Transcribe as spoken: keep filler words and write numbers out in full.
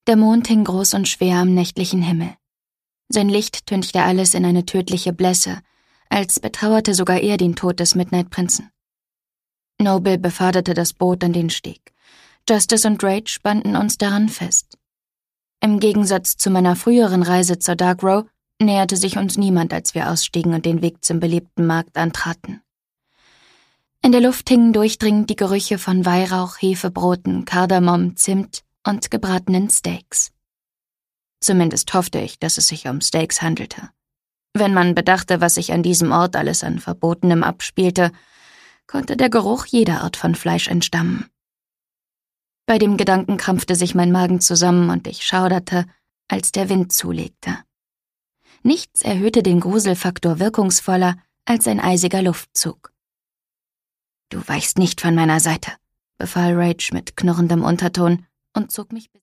Der Mond hing groß und schwer am nächtlichen Himmel. Sein Licht tünchte alles in eine tödliche Blässe, als betrauerte sogar er den Tod des Midnight-Prinzen. Noble beförderte das Boot an den Steg. Justice und Rage banden uns daran fest. Im Gegensatz zu meiner früheren Reise zur Dark Row näherte sich uns niemand, als wir ausstiegen und den Weg zum belebten Markt antraten. In der Luft hingen durchdringend die Gerüche von Weihrauch, Hefebroten, Kardamom, Zimt und gebratenen Steaks. Zumindest hoffte ich, dass es sich um Steaks handelte. Wenn man bedachte, was sich an diesem Ort alles an Verbotenem abspielte, konnte der Geruch jeder Art von Fleisch entstammen. Bei dem Gedanken krampfte sich mein Magen zusammen und ich schauderte, als der Wind zulegte. Nichts erhöhte den Gruselfaktor wirkungsvoller als ein eisiger Luftzug. »Du weichst nicht von meiner Seite«, befahl Rage mit knurrendem Unterton und zog mich